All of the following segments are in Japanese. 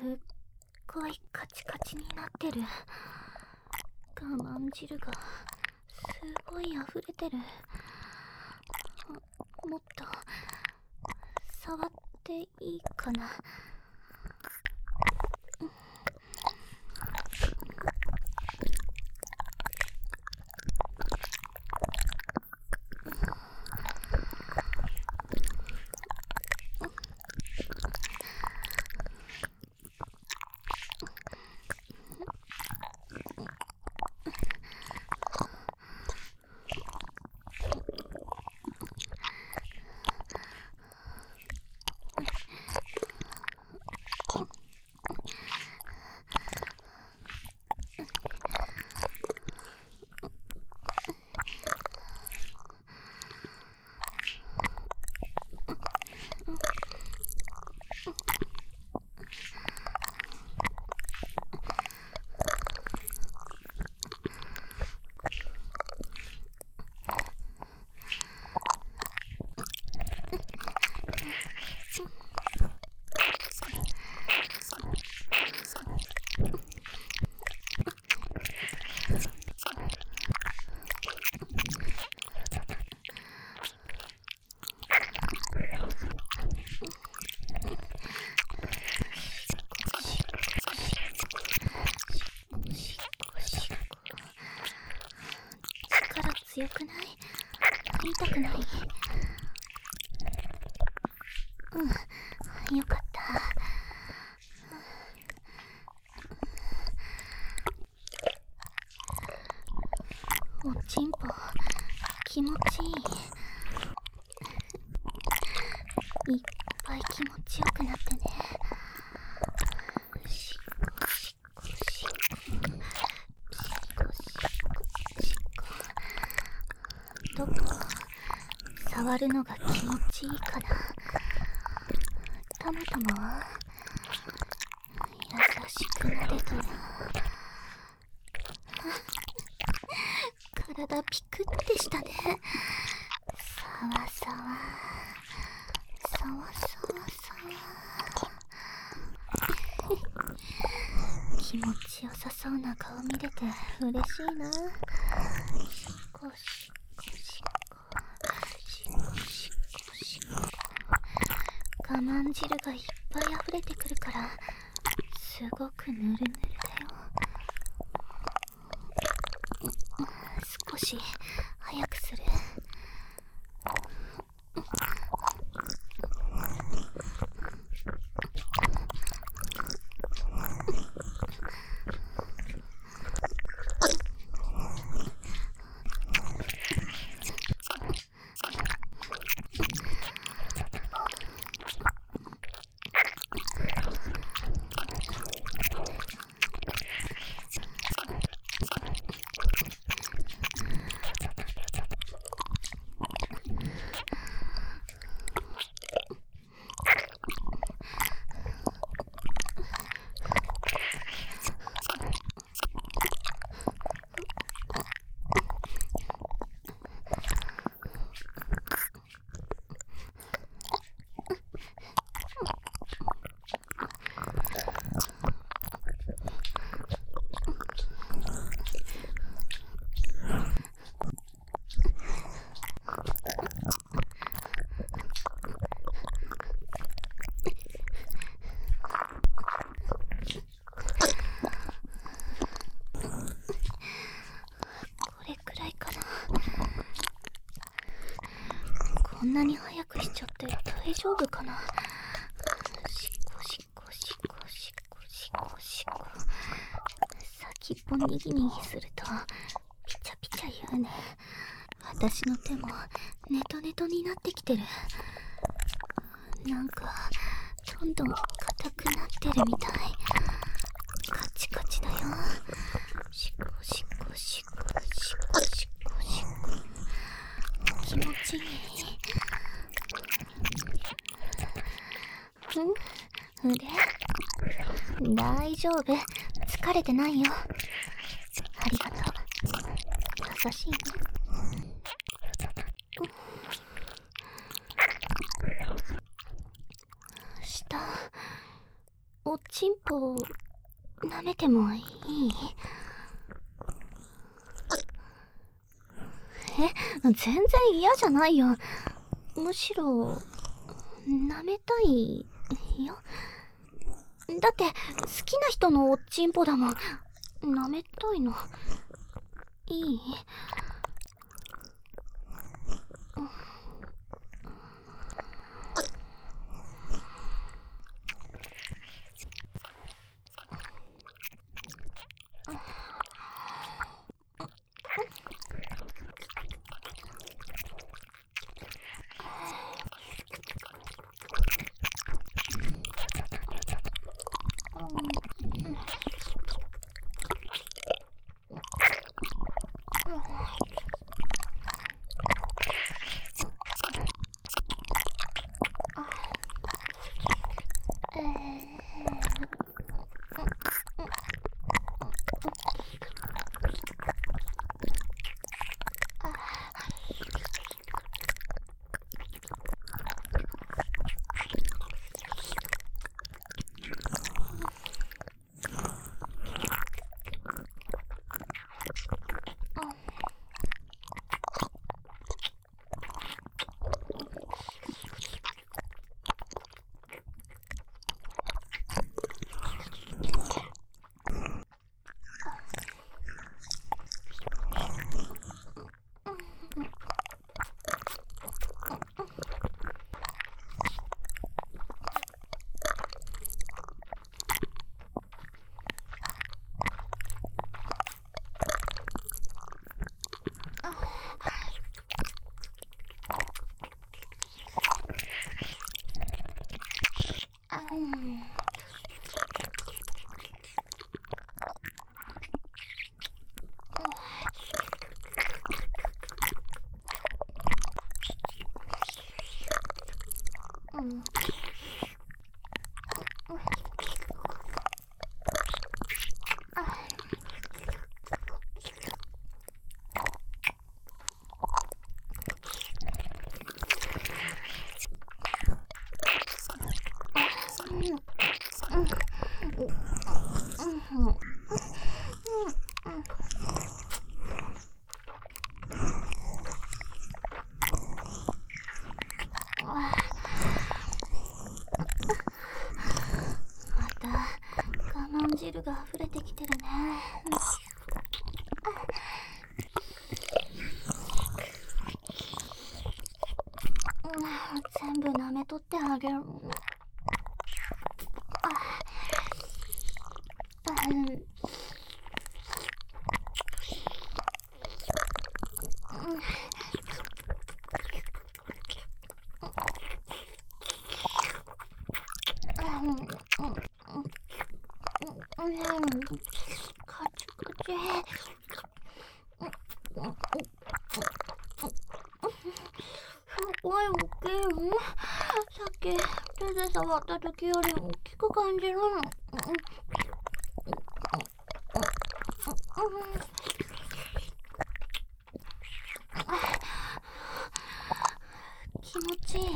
っごいカチカチになってる。我慢汁がすごい溢れてる。もっと触っていいかな。強くない？痛くない？よかった。おちんぽ気持ちいい。いっぱい気持ちよくなってね。しっこしっこしっこしっこしっこしっこ。どこ触るのが気持ちいいかな。たまたま優しく撫でたら体ピクってしたね。さわさわさわさわさわ気持ちよさそうな顔見れて嬉しいな。しっこしっこしっこしっこしっこしっこ。我慢汁がいっぱい溢れてくるからすごくぬるぬるだよ。少し早くする。こんなに早くしちゃって大丈夫かな。しっこしっこしっこしっこしっこしっこ。先っぽにぎにぎするとピチャピチャ言うね。私の手もネトネトになってきてる。なんかどんどん硬くなってるみたい。カチカチだよ。しっこしっこしっこしっこしっこしっこ。気持ちいい。腕？大丈夫。疲れてないよ。ありがとう。優しいね。下。お、 おちんぽ舐めてもいい？全然嫌じゃないよ。むしろ舐めたいよ。だって好きな人のおちんぽだもん。舐めたいの。いい？汁が溢れてきてるね。全部舐めとってあげる。カチカチ。声大きいよ。さっき手で触った時より大きく感じるの。気持ちい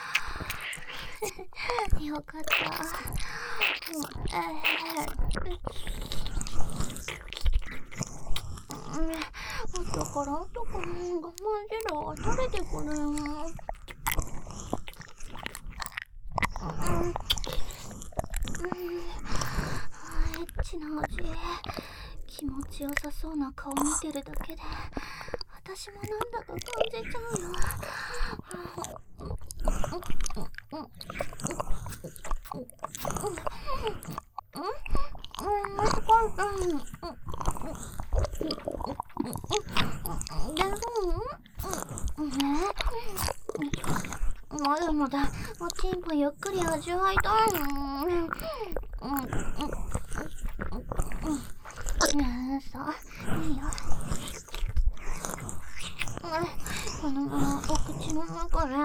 い。よかった。だから我慢汁が垂れてくるよ。エッチな味。気持ちよさそうな顔見てるだけで私もなんだか感じちゃうよ。まだまだおちんぽゆっくり味わいたいの。そういいよ。このままお口の中で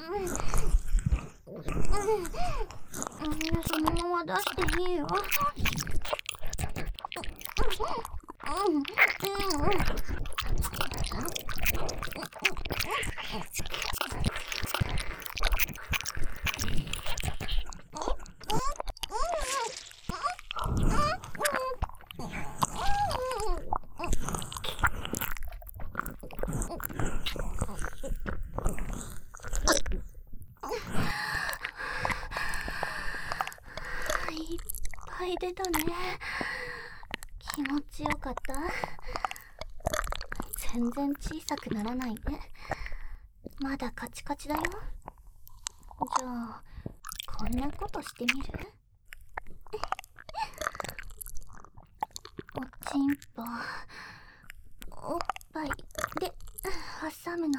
そのまま出していいよ。 ぱい出たね。気持ちよかった？全然小さくならないね。まだカチカチだよ。じゃあこんなことしてみる？おちんぽおっぱいで挟むの。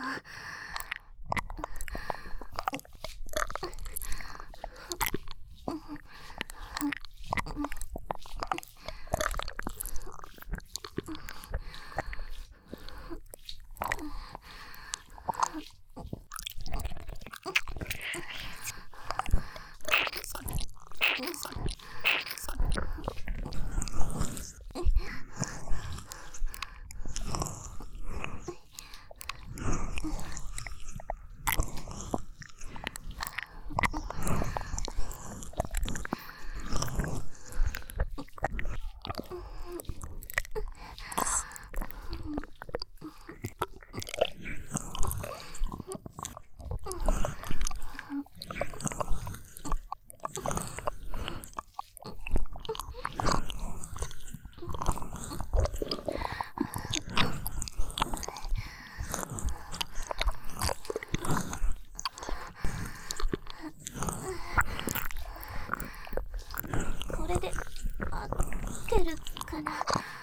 これで合ってるかな？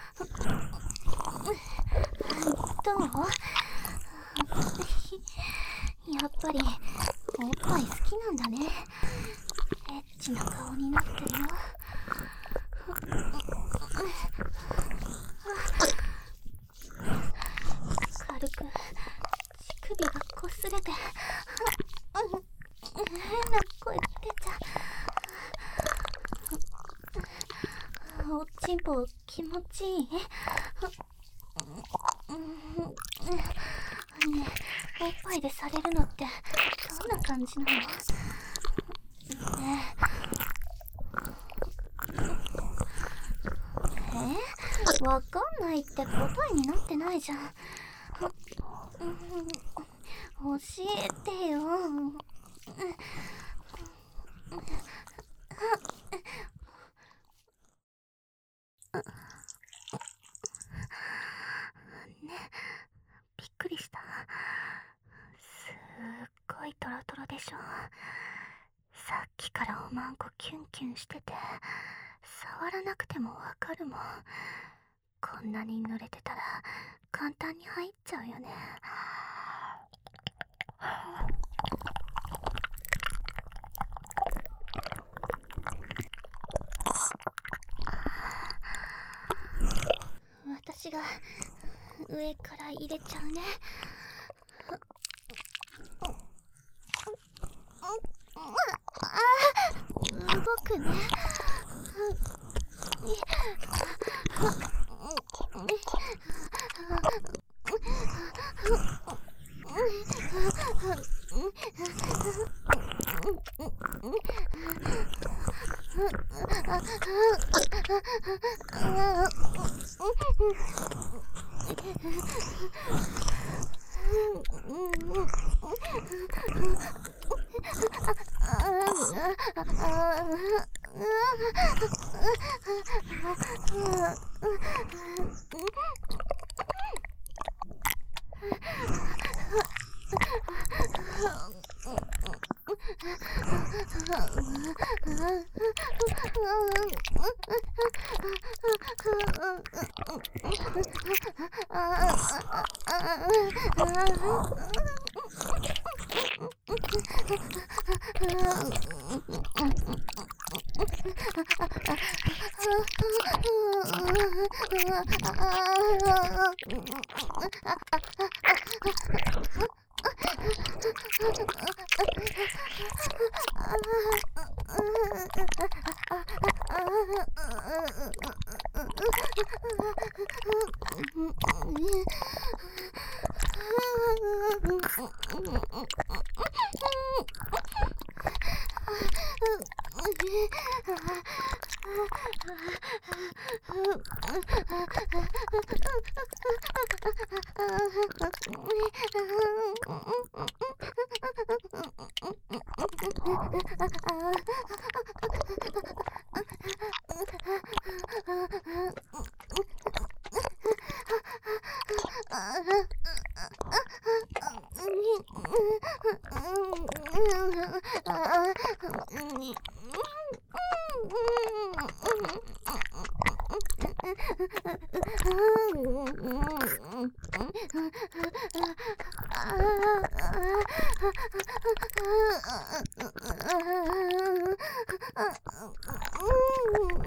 どう？やっぱりおっぱい好きなんだね。エッチな顔になってるよ。軽く乳首がこすれて変な声出ちゃう。おちんぽ気持ちいい？ねえ、おっぱいでされるのってどんな感じなの？ねえ、わかんないって答えになってないじゃん。教えてよ。びっくりした。すっごいトロトロでしょ。さっきからおまんこキュンキュンしてて触らなくてもわかるもん。こんなに濡れてたら簡単に入っちゃうよね。私が上から入れちゃうね。動くね。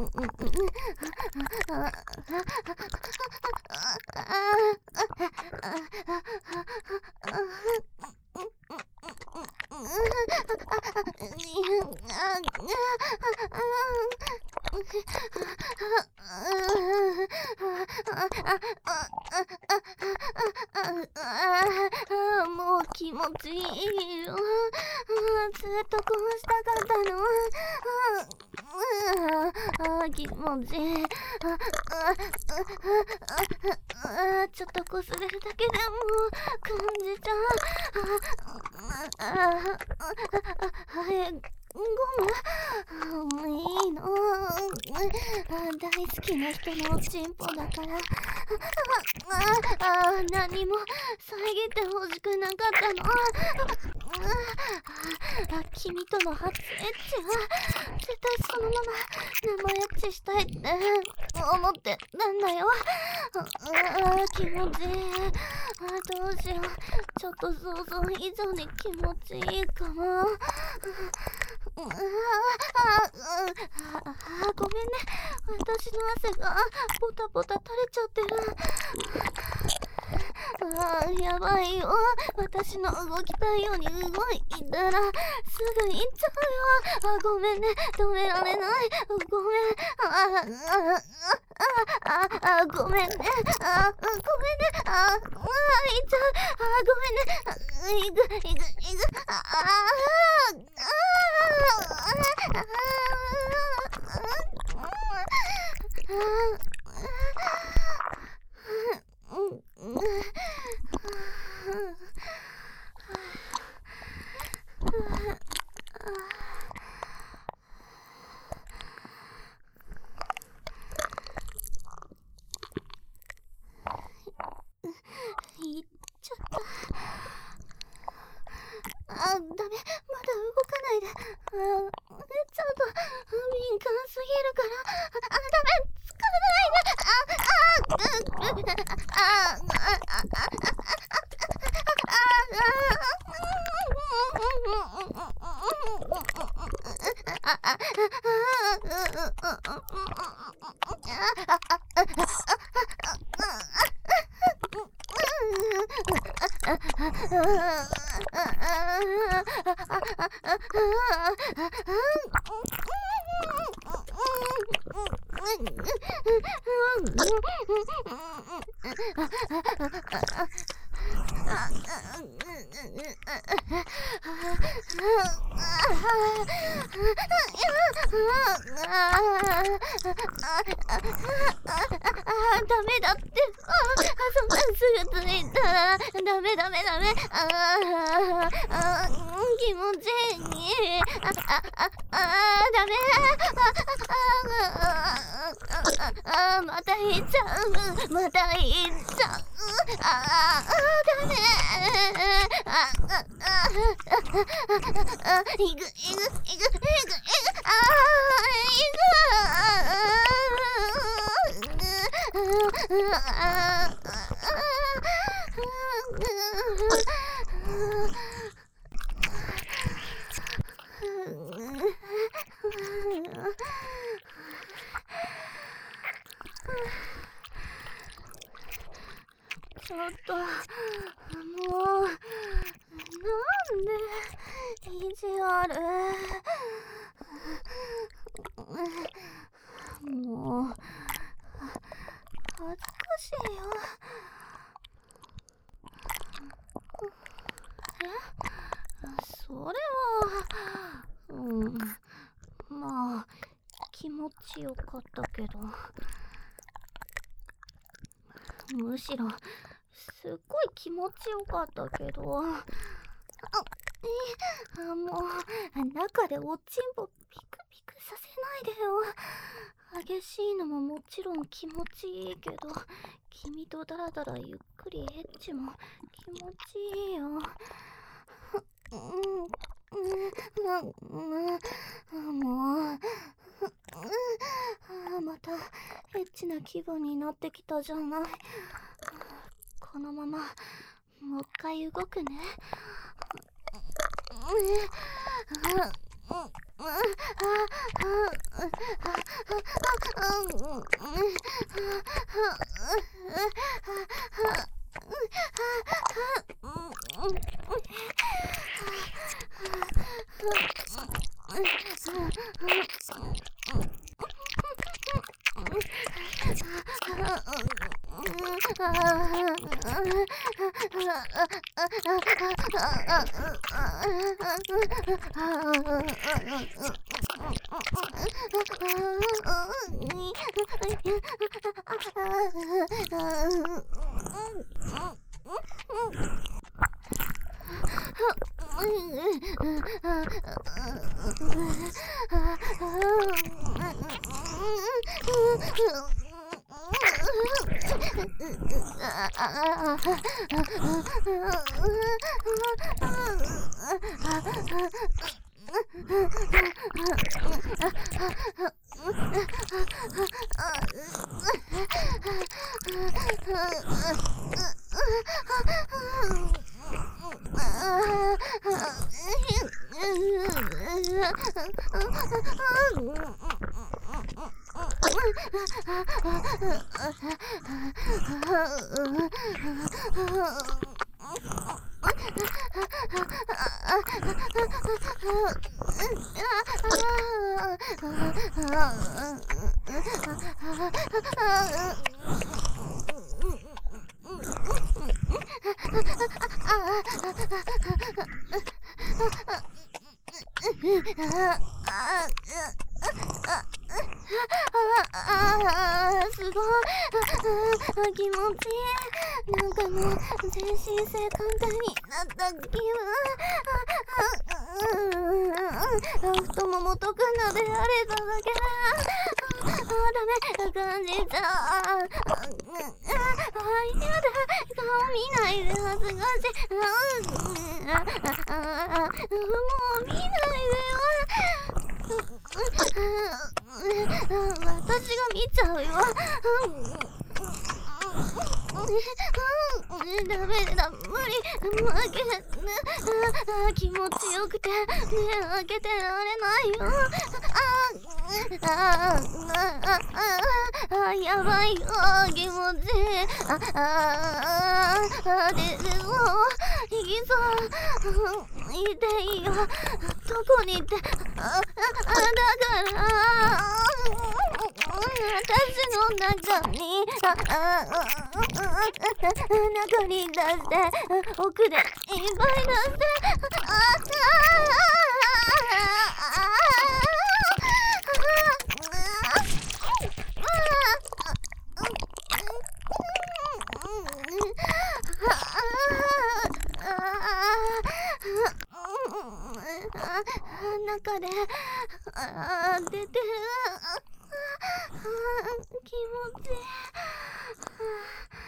もう気持ちいいよ。ずっとこうしたかったの。気持ちいい。ちょっとこすれるだけでも感じちゃう。ゴムいいの。大好きな人のおちんぽだから。何も遮ってほしくなかったの。君との初エッチは絶対そのまま生エッチしたいって思ってたんだよ。気持ちいい。どうしよう。ちょっと想像以上に気持ちいいかも。ごめんね。私の汗がポタポタ垂れちゃってる。やばいよ。私の動きたいように動いたらすぐ行っちゃうよ。ごめんね。止められない。ごめん。ごめんね。ごめんね。行っちゃう。ごめんね。行く。行っちゃった。ダメ。まだ動かないで。ちょっと敏感すぎるから。ダメ。疲れないで。ダメだって。そんなすぐついたらダメ。気持ちいい。ダメ。また行っちゃう。ダメ。行く。ちょっともうなんで意地悪。もう恥ずかしいよ。それはまあ気持ちよかったけど、むしろすっごい気持ちよかったけど、もう中でおちんぽピクピクさせないでよ。激しいのももちろん気持ちいいけど、君とダラダラゆっくりエッチも気持ちいいよ。もうまたエッチな気分になってきたじゃない。このままもう一回動くね。 すごい。気持ちいい。なんかもう全身性簡単になった気分。太ももとか撫でられただけダメ感じた。やだ、顔見ないで恥ずかしい。もう見ないでよ。私が見ちゃうよ。ダメだ、無理、負け、気持ちよくて目開けてられないよ。やばいよ、気持ち。でも行きそう。いていいよ。どこに行って。だから私の中に出して奥でいっぱい出して中で出てる。気持ちいい。